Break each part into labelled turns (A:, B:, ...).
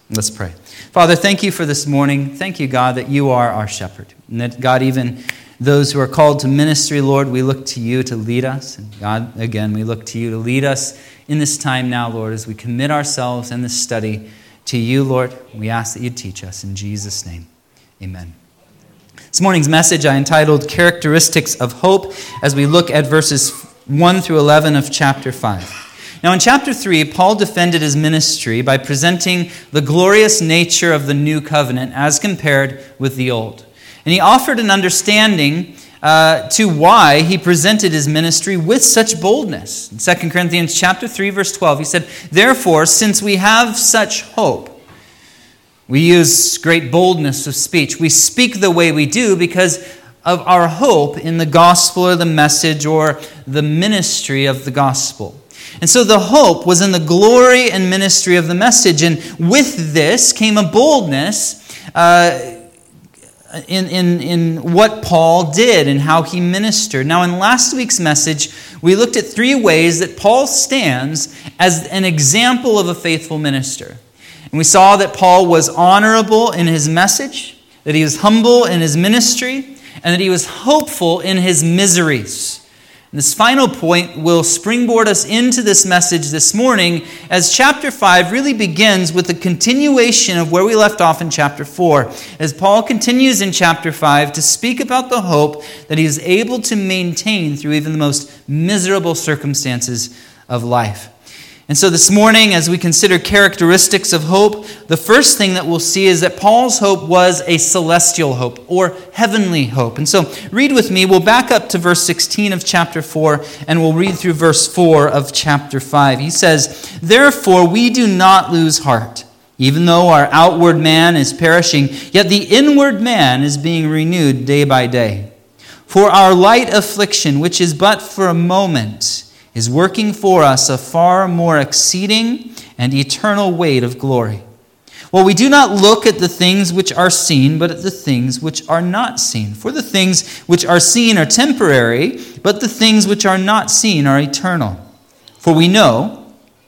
A: Let's pray. Father, thank you for this morning. Thank you, God, that you are our shepherd. And that, God, even those who are called to ministry, Lord, we look to you to lead us. And God, again, we look to you to lead us in this time now, Lord, as we commit ourselves in this study to you, Lord. We ask that you teach us in Jesus' name. Amen. This morning's message I entitled Characteristics of Hope as we look at verses 1 through 11 of chapter 5. Now in chapter 3, Paul defended his ministry by presenting the glorious nature of the new covenant as compared with the old. And he offered an understanding to why he presented his ministry with such boldness. In 2 Corinthians chapter 3, verse 12, he said, "Therefore, since we have such hope," we use great boldness of speech. We speak the way we do because of our hope in the gospel or the message or the ministry of the gospel. And so the hope was in the glory and ministry of the message. And with this came a boldness in what Paul did and how he ministered. Now in last week's message, we looked at 3 ways that Paul stands as an example of a faithful minister. And we saw that Paul was honorable in his message, that he was humble in his ministry, and that he was hopeful in his miseries. And this final point will springboard us into this message this morning as chapter 5 really begins with a continuation of where we left off in chapter 4. As Paul continues in chapter 5 to speak about the hope that he is able to maintain through even the most miserable circumstances of life. And so this morning, as we consider characteristics of hope, the first thing that we'll see is that Paul's hope was a celestial hope or heavenly hope. And so read with me. We'll back up to verse 16 of chapter 4 and we'll read through verse 4 of chapter 5. He says, "Therefore we do not lose heart. Even though our outward man is perishing, yet the inward man is being renewed day by day. For our light affliction, which is but for a moment, is working for us a far more exceeding and eternal weight of glory. Well, we do not look at the things which are seen, but at the things which are not seen. For the things which are seen are temporary, but the things which are not seen are eternal. For we know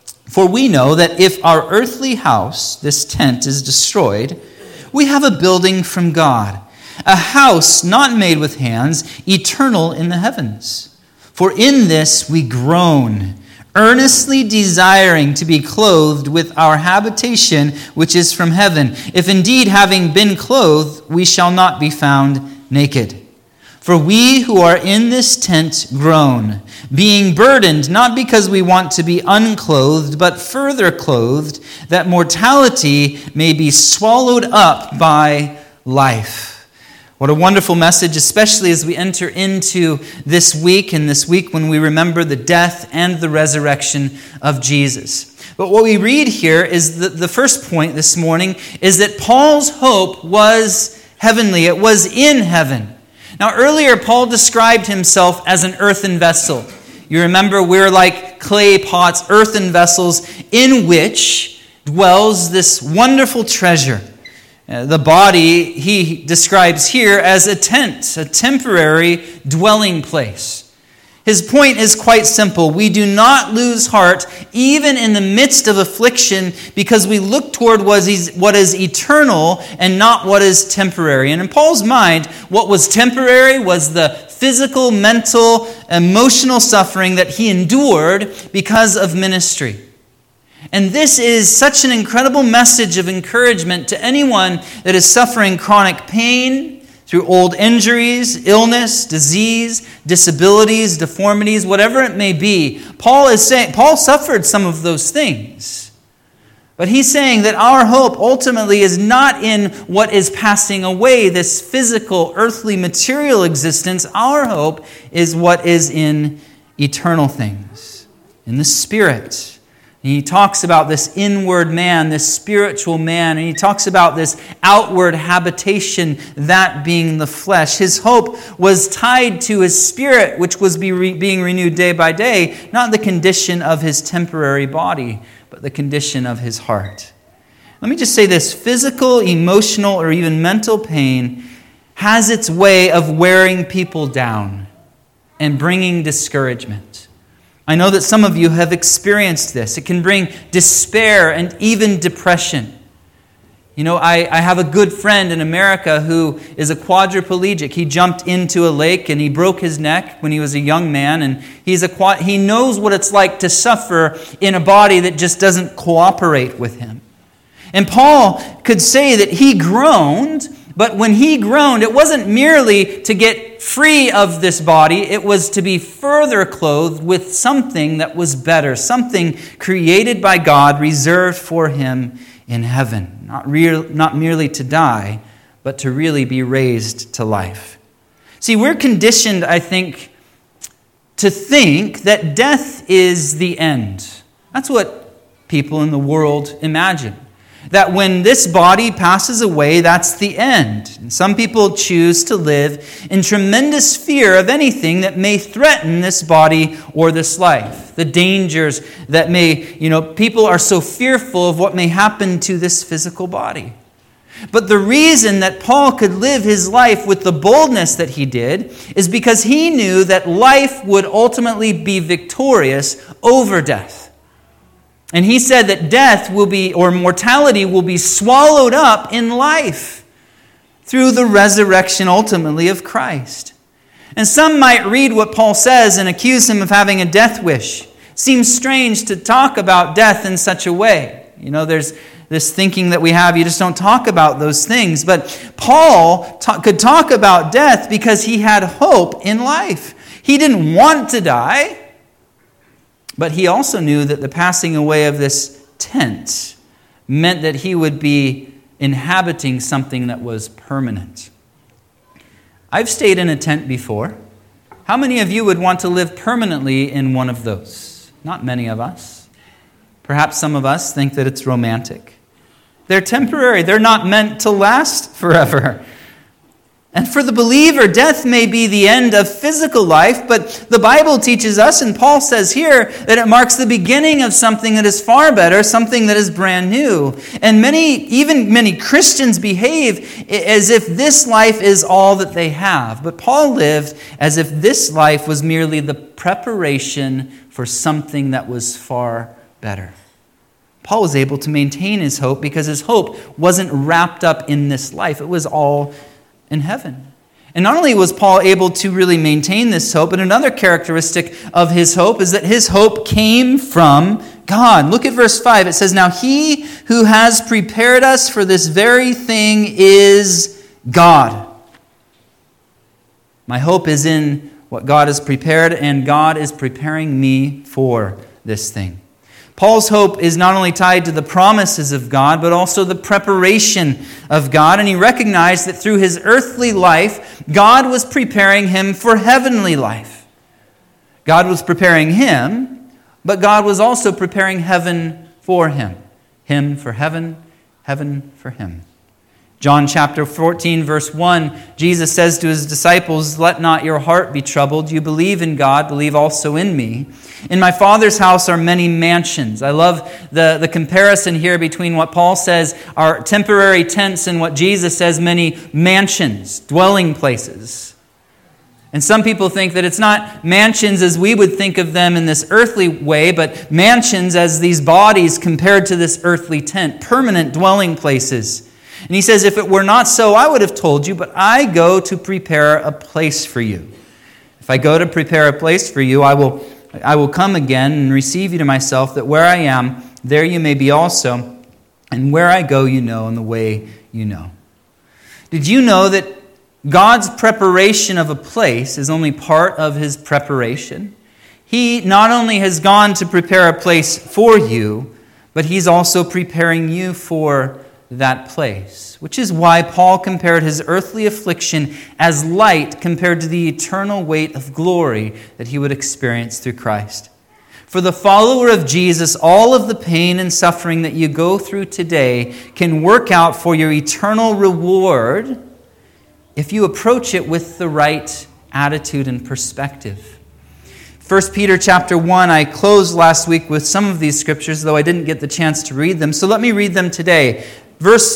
A: that if our earthly house, this tent, is destroyed, we have a building from God, a house not made with hands, eternal in the heavens. For in this we groan, earnestly desiring to be clothed with our habitation which is from heaven, if indeed having been clothed we shall not be found naked. For we who are in this tent groan, being burdened, not because we want to be unclothed, but further clothed, that mortality may be swallowed up by life." What a wonderful message, especially as we enter into this week, and this week when we remember the death and the resurrection of Jesus. But what we read here is the first point this morning is that Paul's hope was heavenly. It was in heaven. Now earlier, Paul described himself as an earthen vessel. You remember we're like clay pots, earthen vessels, in which dwells this wonderful treasure. The body he describes here as a tent, a temporary dwelling place. His point is quite simple. We do not lose heart even in the midst of affliction because we look toward what is eternal and not what is temporary. And in Paul's mind, what was temporary was the physical, mental, emotional suffering that he endured because of ministry. And this is such an incredible message of encouragement to anyone that is suffering chronic pain through old injuries, illness, disease, disabilities, deformities, whatever it may be. Paul suffered some of those things. But he's saying that our hope ultimately is not in what is passing away, this physical, earthly, material existence. Our hope is what is in eternal things, in the Spirit. And he talks about this inward man, this spiritual man, and he talks about this outward habitation, that being the flesh. His hope was tied to his spirit, which was being renewed day by day, not the condition of his temporary body, but the condition of his heart. Let me just say this, physical, emotional, or even mental pain has its way of wearing people down and bringing discouragement. I know that some of you have experienced this. It can bring despair and even depression. You know, I have a good friend in America who is a quadriplegic. He jumped into a lake and he broke his neck when he was a young man, and he knows what it's like to suffer in a body that just doesn't cooperate with him. And Paul could say that he groaned, but when he groaned, it wasn't merely to get free of this body, it was to be further clothed with something that was better, something created by God, reserved for him in heaven. Not merely to die, but to really be raised to life. See, we're conditioned, I think, to think that death is the end. That's what people in the world imagine. That when this body passes away, that's the end. And some people choose to live in tremendous fear of anything that may threaten this body or this life. The dangers that people are so fearful of what may happen to this physical body. But the reason that Paul could live his life with the boldness that he did is because he knew that life would ultimately be victorious over death. And he said that death will be, or mortality will be swallowed up in life through the resurrection ultimately of Christ. And some might read what Paul says and accuse him of having a death wish. Seems strange to talk about death in such a way. You know, there's this thinking that we have, you just don't talk about those things. But Paul could talk about death because he had hope in life. He didn't want to die. But he also knew that the passing away of this tent meant that he would be inhabiting something that was permanent. I've stayed in a tent before. How many of you would want to live permanently in one of those? Not many of us. Perhaps some of us think that it's romantic. They're temporary. They're not meant to last forever. And for the believer, death may be the end of physical life, but the Bible teaches us, and Paul says here, that it marks the beginning of something that is far better, something that is brand new. And many Christians behave as if this life is all that they have. But Paul lived as if this life was merely the preparation for something that was far better. Paul was able to maintain his hope because his hope wasn't wrapped up in this life. It was all in heaven. And not only was Paul able to really maintain this hope, but another characteristic of his hope is that his hope came from God. Look at verse 5. It says, "Now he who has prepared us for this very thing is God." My hope is in what God has prepared, and God is preparing me for this thing. Paul's hope is not only tied to the promises of God, but also the preparation of God. And he recognized that through his earthly life, God was preparing him for heavenly life. God was preparing him, but God was also preparing heaven for him. Him for heaven, heaven for him. John chapter 14, verse 1, Jesus says to his disciples, "Let not your heart be troubled. You believe in God, believe also in me. In my Father's house are many mansions." I love the comparison here between what Paul says are temporary tents and what Jesus says many mansions, dwelling places. And some people think that it's not mansions as we would think of them in this earthly way, but mansions as these bodies compared to this earthly tent, permanent dwelling places. And he says, "If it were not so, I would have told you, but I go to prepare a place for you. If I go to prepare a place for you, I will come again and receive you to myself, that where I am, there you may be also. And where I go, you know, and the way you know." Did you know that God's preparation of a place is only part of his preparation? He not only has gone to prepare a place for you, but he's also preparing you for that place, which is why Paul compared his earthly affliction as light compared to the eternal weight of glory that he would experience through Christ. For the follower of Jesus, all of the pain and suffering that you go through today can work out for your eternal reward if you approach it with the right attitude and perspective. 1 Peter chapter 1, I closed last week with some of these scriptures, though I didn't get the chance to read them, so let me read them today. Verse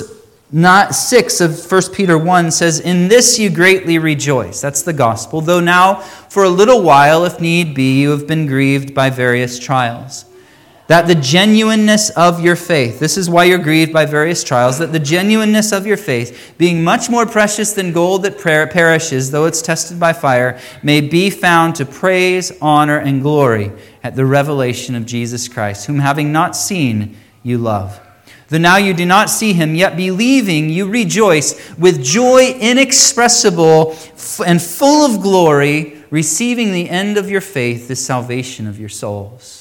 A: 6 of 1 Peter 1 says, "In this you greatly rejoice." That's the gospel. "Though now, for a little while, if need be, you have been grieved by various trials." that the genuineness of your faith, this is why you're grieved by various trials, that the genuineness of your faith, being much more precious than gold that perishes, though it's tested by fire, may be found to praise, honor, and glory at the revelation of Jesus Christ, whom having not seen, you love. Though now you do not see him, yet believing you rejoice with joy inexpressible and full of glory, receiving the end of your faith, the salvation of your souls.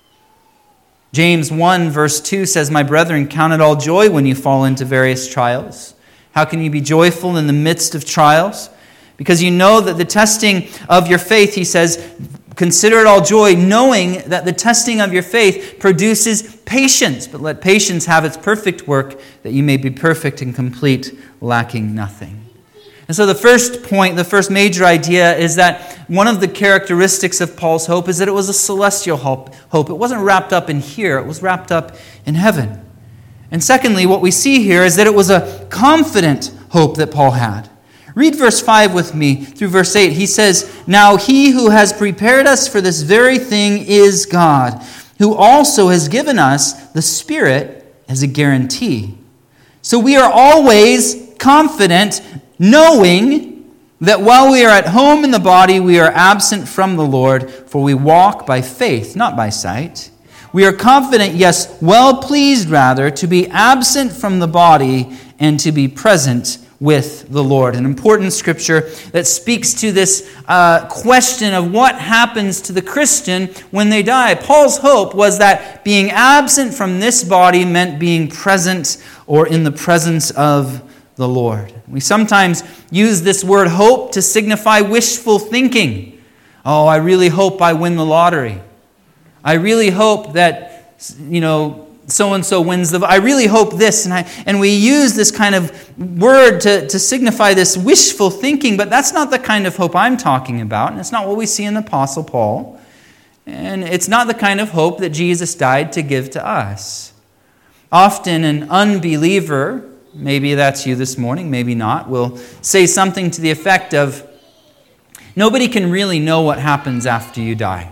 A: James 1 verse 2 says, "My brethren, count it all joy when you fall into various trials." How can you be joyful in the midst of trials? Because you know that the testing of your faith, he says, consider it all joy, knowing that the testing of your faith produces patience. But let patience have its perfect work, that you may be perfect and complete, lacking nothing. And so the first point, the first major idea is that one of the characteristics of Paul's hope is that it was a celestial hope. It wasn't wrapped up in here, it was wrapped up in heaven. And secondly, what we see here is that it was a confident hope that Paul had. Read verse 5 with me through verse 8. He says, "Now he who has prepared us for this very thing is God, who also has given us the Spirit as a guarantee. So we are always confident, knowing that while we are at home in the body, we are absent from the Lord, for we walk by faith, not by sight. We are confident, yes, well pleased rather, to be absent from the body and to be present with the Lord." An important scripture that speaks to this question of what happens to the Christian when they die. Paul's hope was that being absent from this body meant being present or in the presence of the Lord. We sometimes use this word hope to signify wishful thinking. Oh, I really hope I win the lottery. I really hope that, so-and-so wins I really hope this. And we use this kind of word to signify this wishful thinking, but that's not the kind of hope I'm talking about. And it's not what we see in the Apostle Paul. And it's not the kind of hope that Jesus died to give to us. Often an unbeliever, maybe that's you this morning, maybe not, will say something to the effect of, nobody can really know what happens after you die.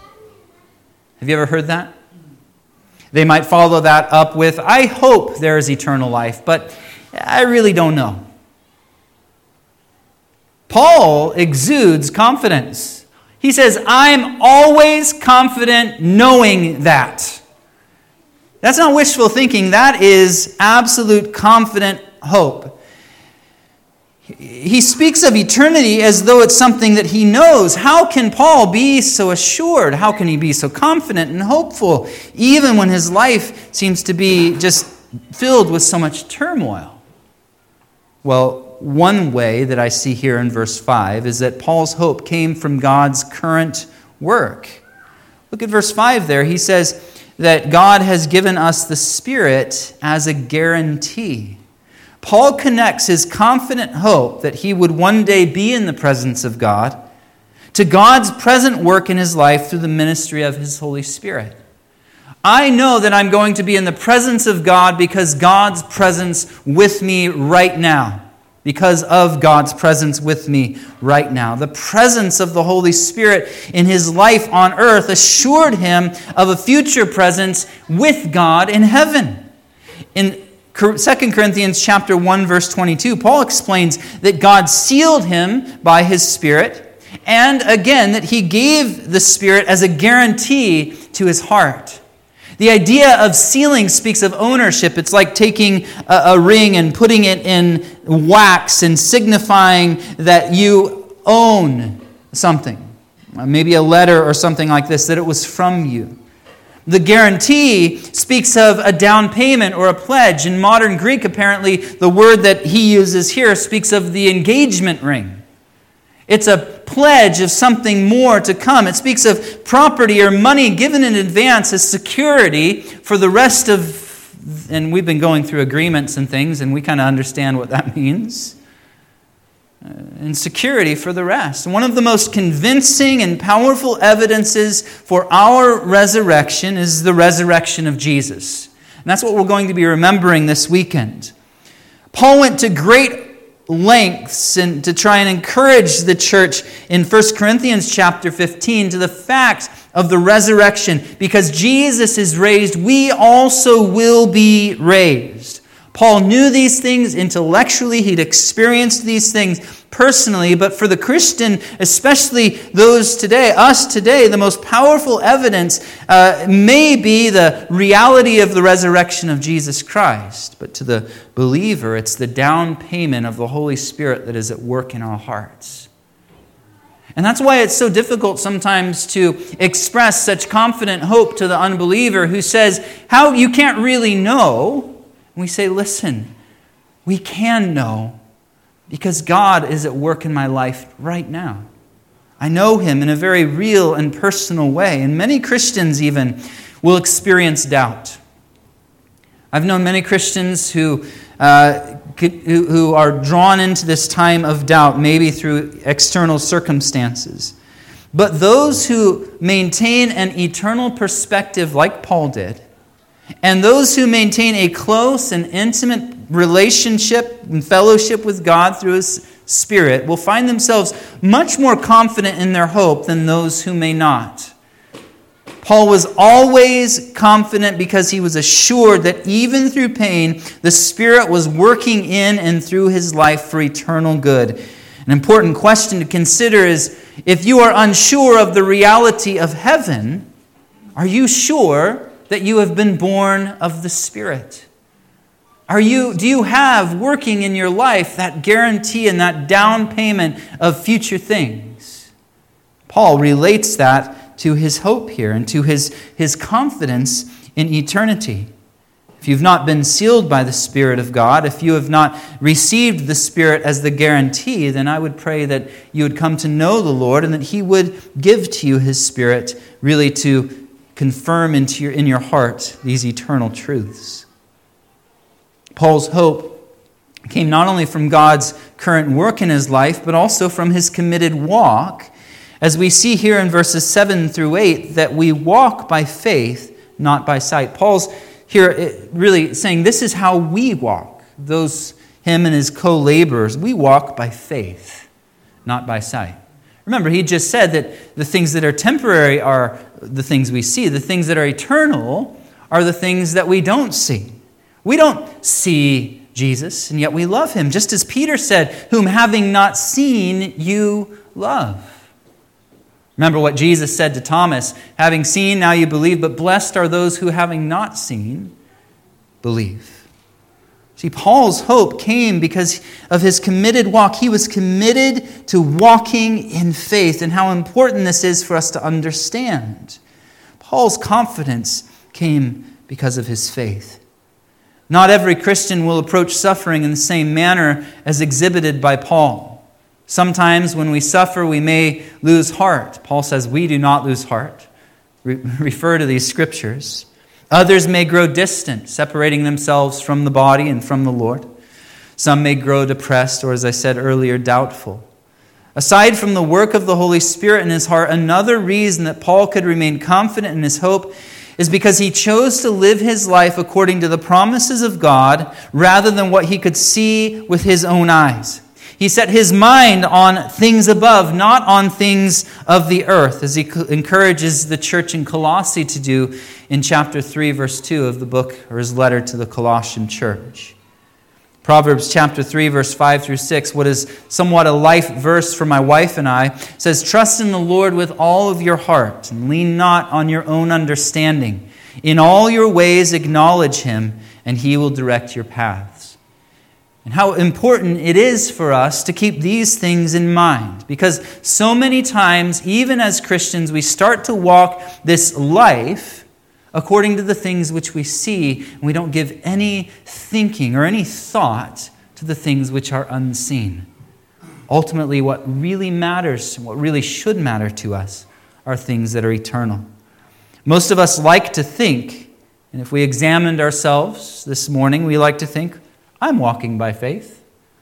A: Have you ever heard that? They might follow that up with, I hope there is eternal life, but I really don't know. Paul exudes confidence. He says, I'm always confident knowing that. That's not wishful thinking. That is absolute confident hope. He speaks of eternity as though it's something that he knows. How can Paul be so assured? How can he be so confident and hopeful, even when his life seems to be just filled with so much turmoil? Well, one way that I see here in verse 5 is that Paul's hope came from God's current work. Look at verse 5 there. He says that God has given us the Spirit as a guarantee. Paul connects his confident hope that he would one day be in the presence of God to God's present work in his life through the ministry of his Holy Spirit. I know that I'm going to be in the presence of God because God's presence with me right now. Because of God's presence with me right now. The presence of the Holy Spirit in his life on earth assured him of a future presence with God in heaven. In 2 Corinthians chapter 1, verse 22, Paul explains that God sealed him by his Spirit, and again, that he gave the Spirit as a guarantee to his heart. The idea of sealing speaks of ownership. It's like taking a ring and putting it in wax and signifying that you own something. Maybe a letter or something like this, that it was from you. The guarantee speaks of a down payment or a pledge. In modern Greek, apparently, the word that he uses here speaks of the engagement ring. It's a pledge of something more to come. It speaks of property or money given in advance as security for the rest of, and we've been going through agreements and things, and we kind of understand what that means. And security for the rest. One of the most convincing and powerful evidences for our resurrection is the resurrection of Jesus. And that's what we're going to be remembering this weekend. Paul went to great lengths and to try and encourage the church in 1 Corinthians chapter 15 to the fact of the resurrection. Because Jesus is raised, we also will be raised. Paul knew these things intellectually. He'd experienced these things personally. But for the Christian, especially those today, us today, the most powerful evidence may be the reality of the resurrection of Jesus Christ. But to the believer, it's the down payment of the Holy Spirit that is at work in our hearts. And that's why it's so difficult sometimes to express such confident hope to the unbeliever who says, "How you can't really know?" And we say, listen, we can know because God is at work in my life right now. I know Him in a very real and personal way. And many Christians even will experience doubt. I've known many Christians who are drawn into this time of doubt, maybe through external circumstances. But those who maintain an eternal perspective like Paul did, and those who maintain a close and intimate relationship and fellowship with God through His Spirit will find themselves much more confident in their hope than those who may not. Paul was always confident because he was assured that even through pain, the Spirit was working in and through his life for eternal good. An important question to consider is, if you are unsure of the reality of heaven, are you sure that you have been born of the Spirit? Do you have working in your life that guarantee and that down payment of future things? Paul relates that to his hope here and to his confidence in eternity. If you've not been sealed by the Spirit of God, if you have not received the Spirit as the guarantee, then I would pray that you would come to know the Lord and that He would give to you His Spirit really to confirm in your heart these eternal truths. Paul's hope came not only from God's current work in his life, but also from his committed walk, as we see here in verses 7 through 8, that we walk by faith, not by sight. Paul's here really saying this is how we walk. Him and his co-laborers, we walk by faith, not by sight. Remember, he just said that the things that are temporary are the things we see. The things that are eternal are the things that we don't see. We don't see Jesus, and yet we love Him. Just as Peter said, whom having not seen, you love. Remember what Jesus said to Thomas, having seen, now you believe, but blessed are those who having not seen, believe. See, Paul's hope came because of his committed walk. He was committed to walking in faith, and how important this is for us to understand. Paul's confidence came because of his faith. Not every Christian will approach suffering in the same manner as exhibited by Paul. Sometimes when we suffer, we may lose heart. Paul says we do not lose heart. Refer to these scriptures. Others may grow distant, separating themselves from the body and from the Lord. Some may grow depressed or, as I said earlier, doubtful. Aside from the work of the Holy Spirit in his heart, another reason that Paul could remain confident in his hope is because he chose to live his life according to the promises of God rather than what he could see with his own eyes. He set his mind on things above, not on things of the earth, as he encourages the church in Colossae to do in chapter 3, verse 2 of the book, or his letter to the Colossian church. Proverbs chapter 3, verse 5 through 6, what is somewhat a life verse for my wife and I, says, "Trust in the Lord with all of your heart, and lean not on your own understanding. In all your ways acknowledge Him, and He will direct your paths." And how important it is for us to keep these things in mind. Because so many times, even as Christians, we start to walk this life according to the things which we see, and we don't give any thinking or any thought to the things which are unseen. Ultimately, what really matters, what really should matter to us, are things that are eternal. Most of us like to think, and if we examined ourselves this morning, we like to think, I'm walking by faith.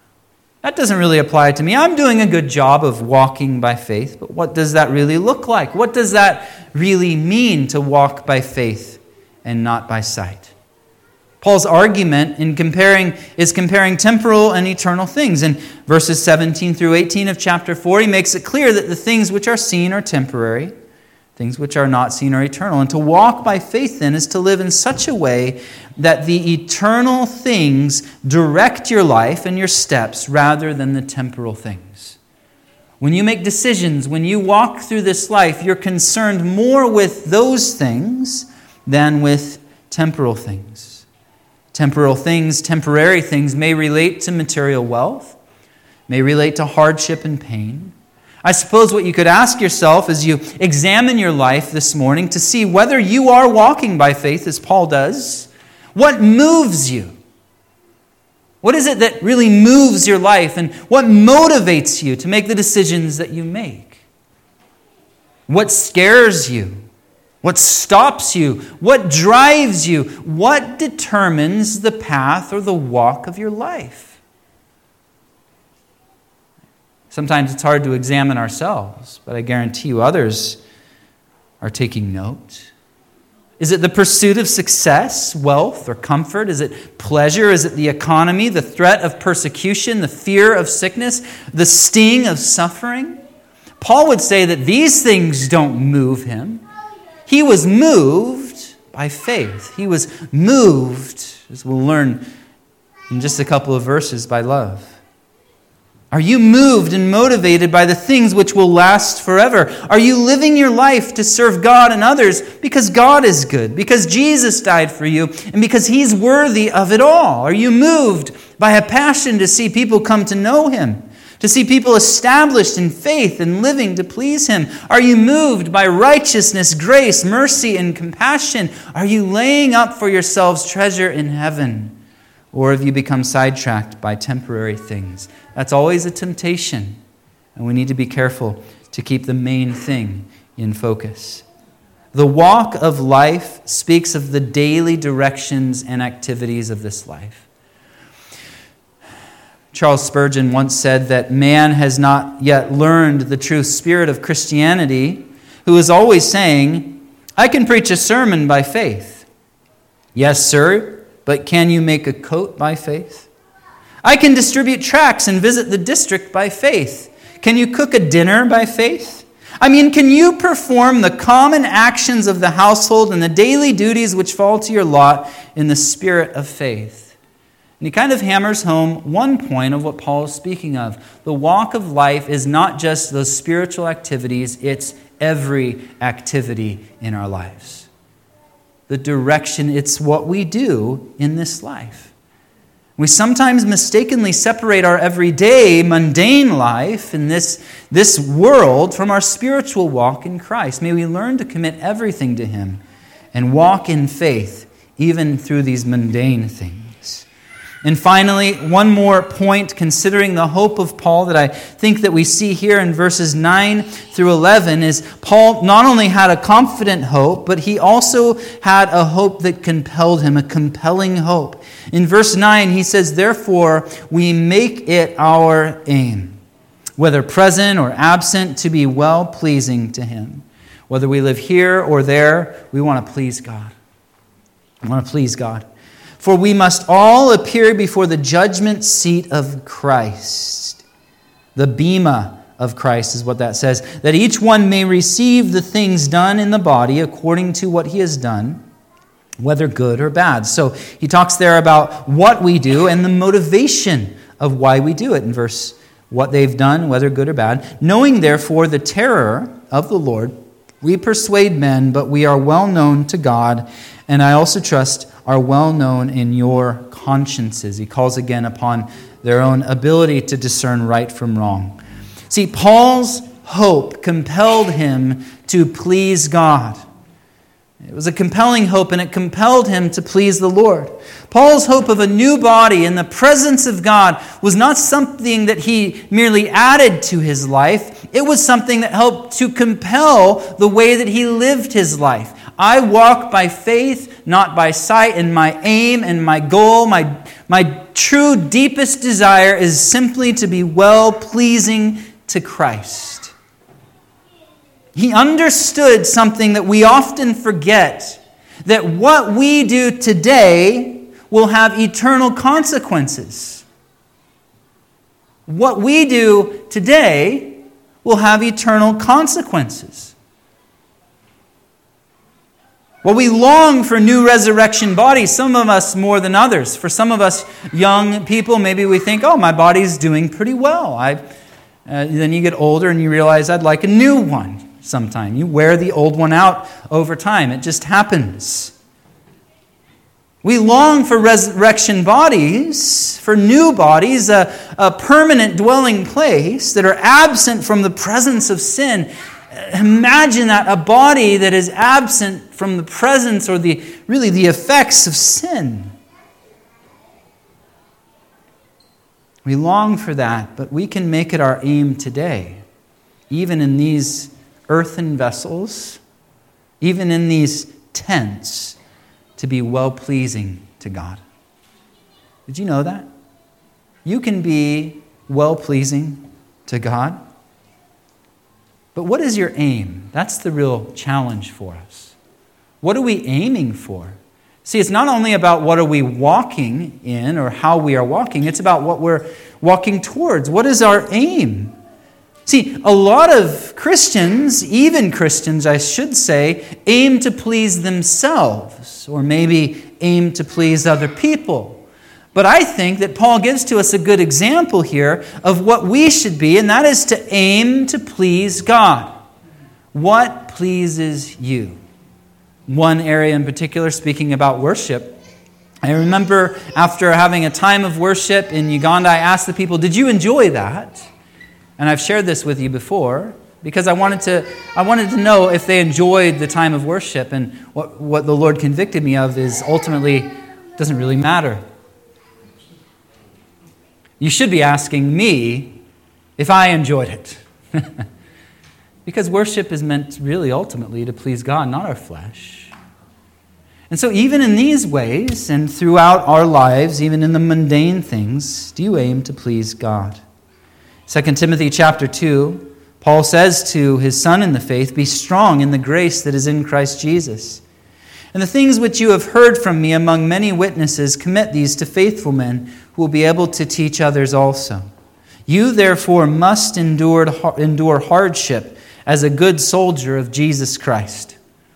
A: That doesn't really apply to me. I'm doing a good job of walking by faith, but what does that really look like? What does that really mean to walk by faith and not by sight? Paul's argument is comparing temporal and eternal things. In verses 17 through 18 of chapter 4, he makes it clear that the things which are seen are temporary, things which are not seen are eternal. And to walk by faith, then, is to live in such a way that the eternal things direct your life and your steps rather than the temporal things. When you make decisions, when you walk through this life, you're concerned more with those things than with temporal things. Temporal things, temporary things may relate to material wealth, may relate to hardship and pain. I suppose what you could ask yourself as you examine your life this morning to see whether you are walking by faith as Paul does, what moves you? What is it that really moves your life, and what motivates you to make the decisions that you make? What scares you? What stops you? What drives you? What determines the path or the walk of your life? Sometimes it's hard to examine ourselves, but I guarantee you others are taking note. Is it the pursuit of success, wealth, or comfort? Is it pleasure? Is it the economy, the threat of persecution, the fear of sickness, the sting of suffering? Paul would say that these things don't move him. He was moved by faith. He was moved, as we'll learn in just a couple of verses, by love. Are you moved and motivated by the things which will last forever? Are you living your life to serve God and others because God is good, because Jesus died for you, and because He's worthy of it all? Are you moved by a passion to see people come to know Him, to see people established in faith and living to please Him? Are you moved by righteousness, grace, mercy, and compassion? Are you laying up for yourselves treasure in heaven? Or have you become sidetracked by temporary things? That's always a temptation, and we need to be careful to keep the main thing in focus. The walk of life speaks of the daily directions and activities of this life. Charles Spurgeon once said that man has not yet learned the true spirit of Christianity, who is always saying, "I can preach a sermon by faith." Yes, sir. But can you make a coat by faith? I can distribute tracts and visit the district by faith. Can you cook a dinner by faith? I mean, can you perform the common actions of the household and the daily duties which fall to your lot in the spirit of faith? And he kind of hammers home one point of what Paul is speaking of. The walk of life is not just those spiritual activities, it's every activity in our lives. The direction, it's what we do in this life. We sometimes mistakenly separate our everyday, mundane life in this world from our spiritual walk in Christ. May we learn to commit everything to Him and walk in faith, even through these mundane things. And finally, one more point considering the hope of Paul that I think that we see here in verses 9 through 11 is Paul not only had a confident hope, but he also had a hope that compelled him, a compelling hope. In verse 9, he says, "Therefore we make it our aim, whether present or absent, to be well-pleasing to Him." Whether we live here or there, we want to please God. We want to please God. "For we must all appear before the judgment seat of Christ." The bema of Christ is what that says. "That each one may receive the things done in the body according to what he has done, whether good or bad." So he talks there about what we do and the motivation of why we do it in verse what they've done, whether good or bad. "Knowing therefore the terror of the Lord, we persuade men, but we are well known to God, and I also trust are well known in your consciences." He calls again upon their own ability to discern right from wrong. See, Paul's hope compelled him to please God. It was a compelling hope, and it compelled him to please the Lord. Paul's hope of a new body in the presence of God was not something that he merely added to his life. It was something that helped to compel the way that he lived his life. I walk by faith, not by sight, and my aim and my goal, my true deepest desire is simply to be well-pleasing to Christ. He understood something that we often forget, that what we do today will have eternal consequences. What we do today will have eternal consequences. Well, we long for new resurrection bodies, some of us more than others. For some of us young people, maybe we think, oh, my body's doing pretty well. Then you get older and you realize I'd like a new one sometime. You wear the old one out over time. It just happens. We long for resurrection bodies, for new bodies, a permanent dwelling place that are absent from the presence of sin. Imagine that, a body that is absent from the presence or the effects of sin. We long for that, but we can make it our aim today, even in these earthen vessels, even in these tents, to be well-pleasing to God. Did you know that? You can be well-pleasing to God. But what is your aim? That's the real challenge for us. What are we aiming for? See, it's not only about what are we walking in or how we are walking, it's about what we're walking towards. What is our aim? See, a lot of Christians, even Christians I should say, aim to please themselves or maybe aim to please other people. But I think that Paul gives to us a good example here of what we should be, and that is to aim to please God. What pleases you? One area in particular, speaking about worship, I remember after having a time of worship in Uganda, I asked the people, did you enjoy that? And I've shared this with you before because I wanted to know if they enjoyed the time of worship. And what the Lord convicted me of is ultimately doesn't really matter. You should be asking me if I enjoyed it. Because worship is meant really ultimately to please God, not our flesh. And so even in these ways and throughout our lives, even in the mundane things, do you aim to please God? 2 Timothy chapter 2, Paul says to his son in the faith, be strong in the grace that is in Christ Jesus. And the things which you have heard from me among many witnesses, commit these to faithful men who will be able to teach others also. You therefore must endure hardship as a good soldier of Jesus Christ.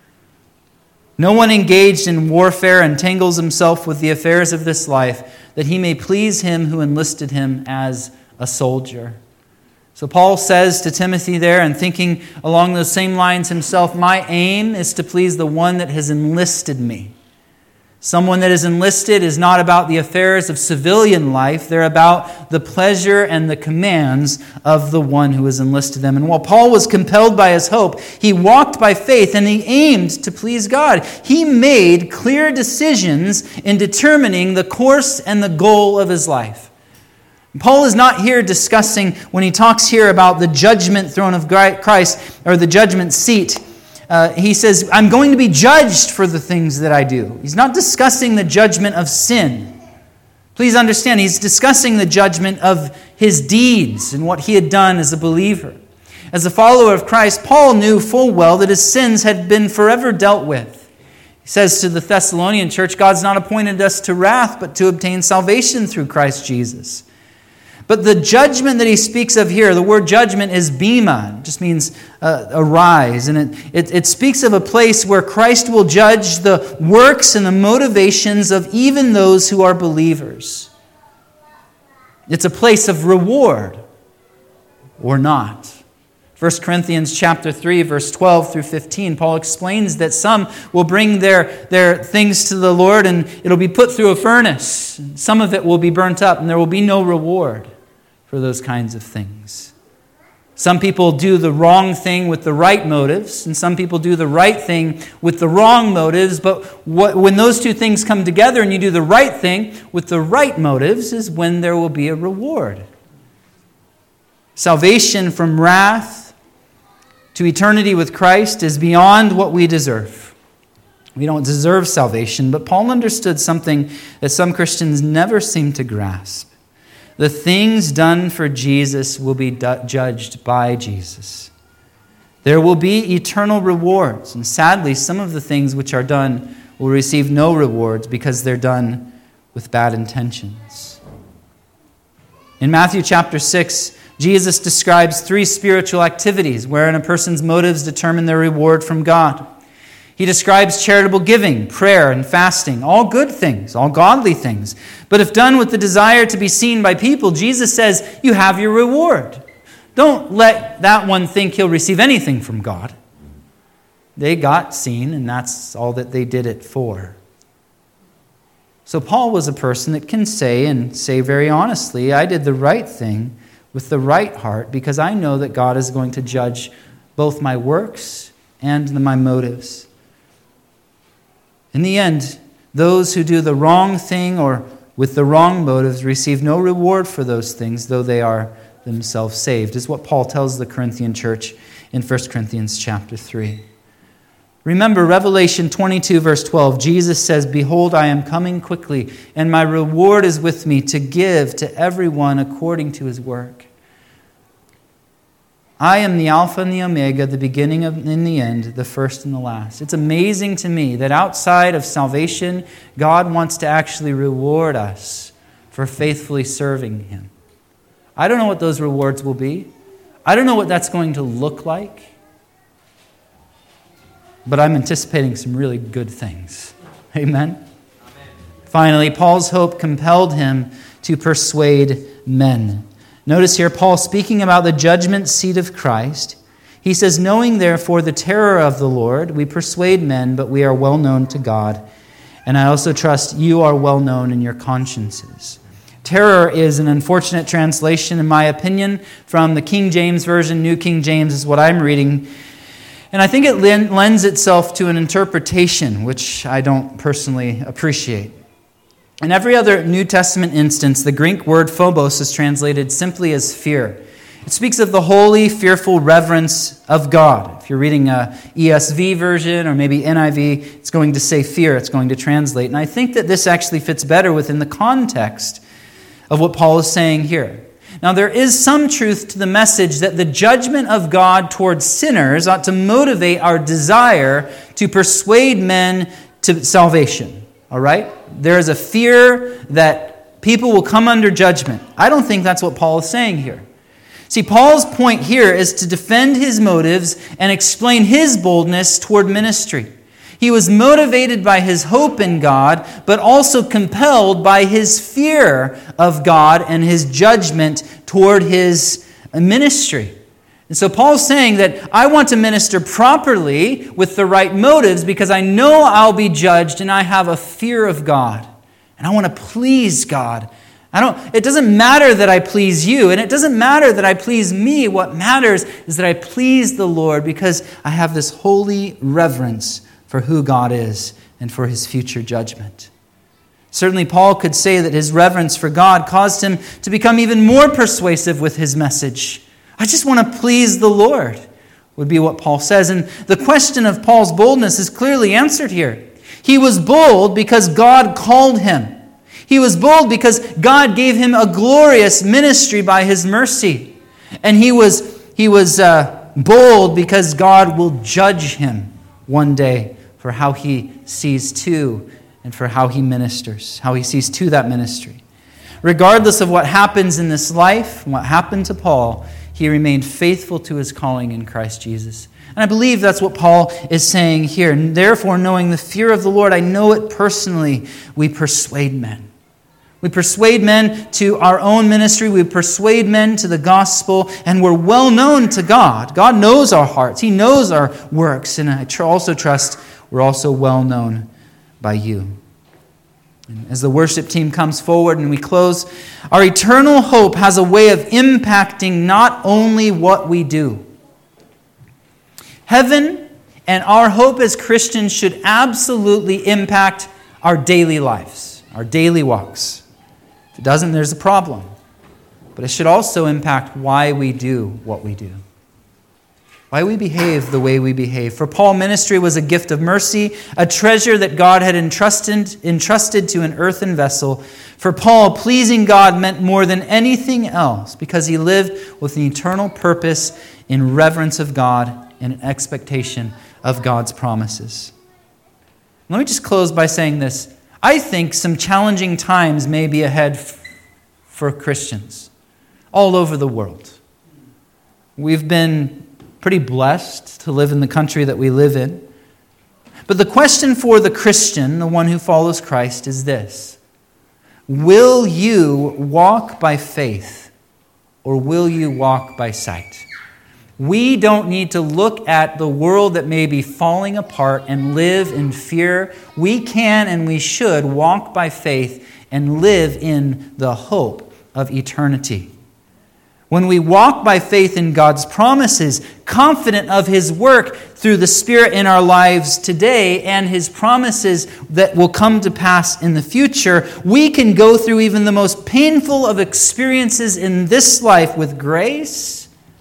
A: No one engaged in warfare entangles himself with the affairs of this life, that he may please him who enlisted him as a soldier. So Paul says to Timothy there, and thinking along those same lines himself, my aim is to please the one that has enlisted me. Someone that is enlisted is not about the affairs of civilian life. They're about the pleasure and the commands of the one who has enlisted them. And while Paul was compelled by his hope, he walked by faith and he aimed to please God. He made clear decisions in determining the course and the goal of his life. Paul is not here discussing, when he talks here about the judgment throne of Christ, or the judgment seat, he says, I'm going to be judged for the things that I do. He's not discussing the judgment of sin. Please understand, he's discussing the judgment of his deeds and what he had done as a believer. As a follower of Christ, Paul knew full well that his sins had been forever dealt with. He says to the Thessalonian church, God's not appointed us to wrath, but to obtain salvation through Christ Jesus. But the judgment that he speaks of here, the word judgment is bema. It just means arise. And it speaks of a place where Christ will judge the works and the motivations of even those who are believers. It's a place of reward or not. 1 Corinthians chapter 3, verse 12 through 15, Paul explains that some will bring their things to the Lord and it'll be put through a furnace. Some of it will be burnt up and there will be no reward for those kinds of things. Some people do the wrong thing with the right motives, and some people do the right thing with the wrong motives, but when those two things come together and you do the right thing with the right motives is when there will be a reward. Salvation from wrath to eternity with Christ is beyond what we deserve. We don't deserve salvation, but Paul understood something that some Christians never seem to grasp. The things done for Jesus will be judged by Jesus. There will be eternal rewards. And sadly, some of the things which are done will receive no rewards because they're done with bad intentions. In Matthew chapter 6, Jesus describes 3 spiritual activities wherein a person's motives determine their reward from God. He describes charitable giving, prayer, and fasting, all good things, all godly things. But if done with the desire to be seen by people, Jesus says, you have your reward. Don't let that one think he'll receive anything from God. They got seen, and that's all that they did it for. So Paul was a person that can say very honestly, I did the right thing with the right heart because I know that God is going to judge both my works and my motives. In the end, those who do the wrong thing or with the wrong motives receive no reward for those things, though they are themselves saved, is what Paul tells the Corinthian church in 1 Corinthians chapter 3. Remember, Revelation 22, verse 12, Jesus says, behold, I am coming quickly, and my reward is with me to give to everyone according to his work. I am the Alpha and the Omega, the beginning and the end, the first and the last. It's amazing to me that outside of salvation, God wants to actually reward us for faithfully serving him. I don't know what those rewards will be. I don't know what that's going to look like. But I'm anticipating some really good things. Amen? Amen. Finally, Paul's hope compelled him to persuade men. Notice here, Paul speaking about the judgment seat of Christ. He says, knowing therefore the terror of the Lord, we persuade men, but we are well known to God. And I also trust you are well known in your consciences. Terror is an unfortunate translation, in my opinion, from the King James Version. New King James is what I'm reading. And I think it lends itself to an interpretation, which I don't personally appreciate. In every other New Testament instance, the Greek word phobos is translated simply as fear. It speaks of the holy, fearful reverence of God. If you're reading a ESV version or maybe NIV, it's going to say fear, it's going to translate. And I think that this actually fits better within the context of what Paul is saying here. Now, there is some truth to the message that the judgment of God towards sinners ought to motivate our desire to persuade men to salvation. All right? There is a fear that people will come under judgment. I don't think that's what Paul is saying here. See, Paul's point here is to defend his motives and explain his boldness toward ministry. He was motivated by his hope in God, but also compelled by his fear of God and his judgment toward his ministry. And so Paul's saying that I want to minister properly with the right motives because I know I'll be judged and I have a fear of God. And I want to please God. It doesn't matter that I please you, and it doesn't matter that I please me. What matters is that I please the Lord because I have this holy reverence for who God is and for his future judgment. Certainly Paul could say that his reverence for God caused him to become even more persuasive with his message. I just want to please the Lord, would be what Paul says. And the question of Paul's boldness is clearly answered here. He was bold because God called him. He was bold because God gave him a glorious ministry by his mercy. And he was bold because God will judge him one day for how he sees to and for how he ministers, how he sees to that ministry. Regardless of what happens in this life, and what happened to Paul, he remained faithful to his calling in Christ Jesus. And I believe that's what Paul is saying here. And therefore, knowing the fear of the Lord, I know it personally, we persuade men. We persuade men to our own ministry. We persuade men to the gospel. And we're well known to God. God knows our hearts. He knows our works. And I also trust we're also well known by you. And as the worship team comes forward and we close, our eternal hope has a way of impacting not only what we do. Heaven and our hope as Christians should absolutely impact our daily lives, our daily walks. If it doesn't, there's a problem. But it should also impact why we do what we do. Why we behave the way we behave. For Paul, ministry was a gift of mercy, a treasure that God had entrusted to an earthen vessel. For Paul, pleasing God meant more than anything else because he lived with an eternal purpose in reverence of God and an expectation of God's promises. Let me just close by saying this. I think some challenging times may be ahead for Christians all over the world. We've been pretty blessed to live in the country that we live in. But the question for the Christian, the one who follows Christ, is this: will you walk by faith or will you walk by sight? We don't need to look at the world that may be falling apart and live in fear. We can and we should walk by faith and live in the hope of eternity. When we walk by faith in God's promises, confident of His work through the Spirit in our lives today and His promises that will come to pass in the future, we can go through even the most painful of experiences in this life with grace.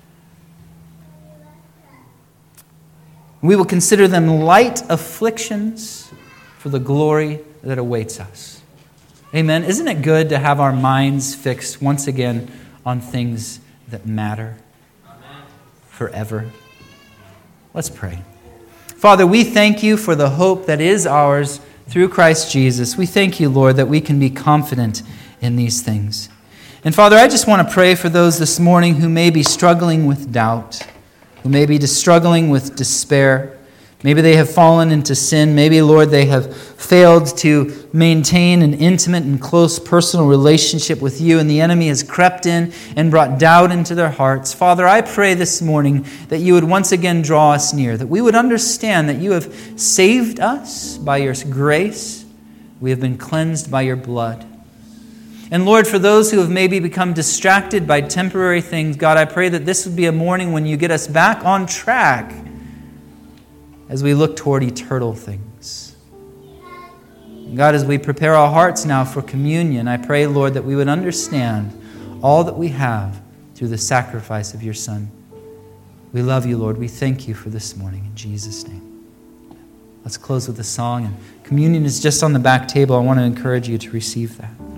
A: We will consider them light afflictions for the glory that awaits us. Amen. Isn't it good to have our minds fixed once again on things that matter forever? Let's pray. Father, we thank you for the hope that is ours through Christ Jesus. We thank you, Lord, that we can be confident in these things. And Father, I just want to pray for those this morning who may be struggling with doubt, who may be struggling with despair. Maybe they have fallen into sin. Maybe, Lord, they have failed to maintain an intimate and close personal relationship with you, and the enemy has crept in and brought doubt into their hearts. Father, I pray this morning that you would once again draw us near, that we would understand that you have saved us by your grace. We have been cleansed by your blood. And Lord, for those who have maybe become distracted by temporary things, God, I pray that this would be a morning when you get us back on track as we look toward eternal things. God, as we prepare our hearts now for communion, I pray, Lord, that we would understand all that we have through the sacrifice of your Son. We love you, Lord. We thank you for this morning. In Jesus' name. Let's close with a song. And communion is just on the back table. I want to encourage you to receive that.